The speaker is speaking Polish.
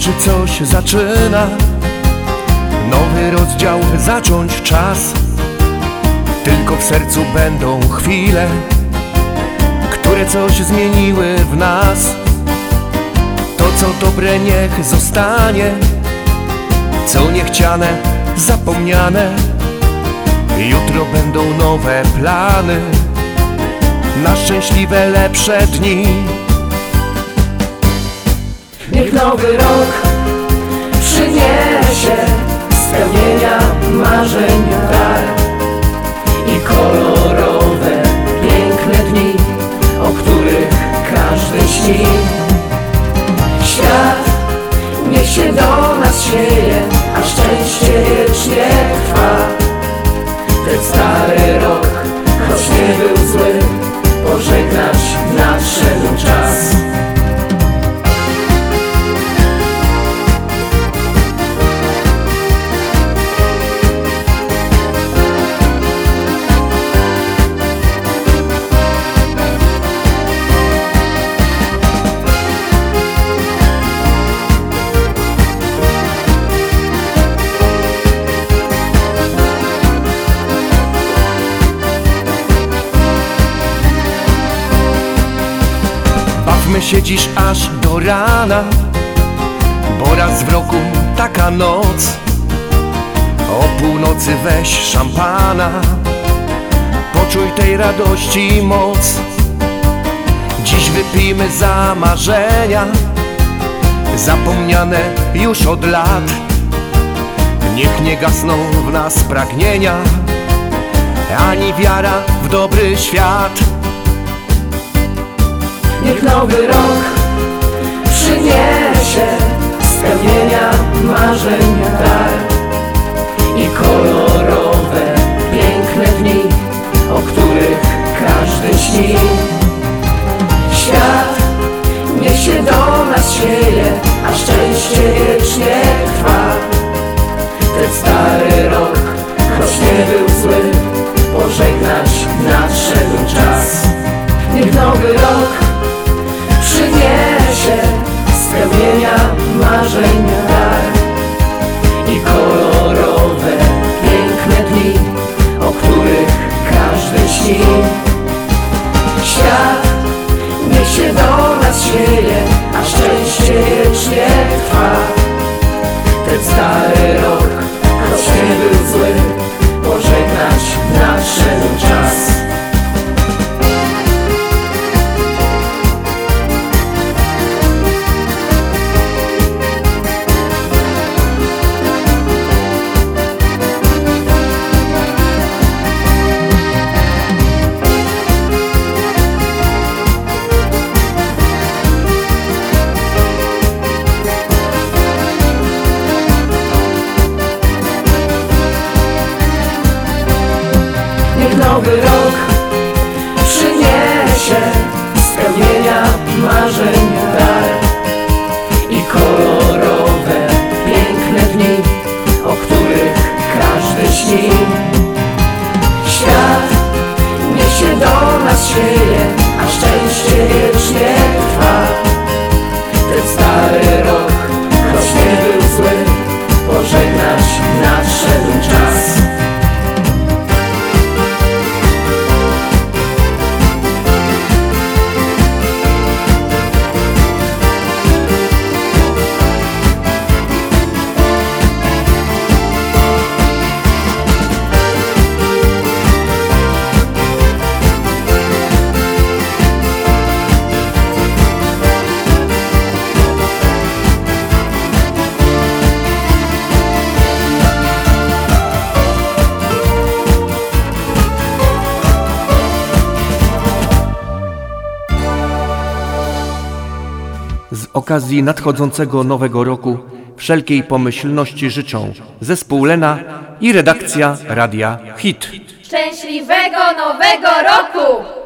czy coś zaczyna, nowy rozdział zacząć czas. Tylko w sercu będą chwile, które coś zmieniły w nas. To co dobre niech zostanie, co niechciane zapomniane. Jutro będą nowe plany na szczęśliwe, lepsze dni. Niech nowy rok przyniesie spełnienia marzeń dar i kolorowe, piękne dni, o których każdy śni. Świat niech się do nas sieje, a szczęście wiecznie trwa. Ten stary rok, choć nie był zły, pożegnać nadszedł czas. Bawmy się dziś aż do rana, bo raz w roku taka noc. O północy weź szampana, poczuj tej radości moc. Dziś wypijmy za marzenia, zapomniane już od lat. Niech nie gasną w nas pragnienia, ani wiara w dobry świat. Niech nowy rok przyniesie spełnienia marzeń dar i kolorowe, piękne dni, o których każdy śni. Świat niech się do nas sieje, a szczęście wiecznie trwa. Ten stary rok, choć nie był zły, pożegnać nadszedł czas. Niech nowy rok przyniesie spełnienia marzeń dar i kolorowe, piękne dni, o których każdy śni. Świat niech się do nas sieje, a szczęście wiecznie trwa. Ten stary rok, choć nie był zły, pożegnać nadszedł czas. Niech nowy rok przyniesie spełnienia marzeń dar i kolorowe, piękne dni, o których każdy śni. Świat niech się do nas sieje, a szczęście wiecznie trwa. Ten stary rok, choć nie był zły, pożegnać nadszedł czas. Z okazji nadchodzącego nowego roku wszelkiej pomyślności życzą zespół Lena i redakcja Radia Hit. Szczęśliwego Nowego Roku!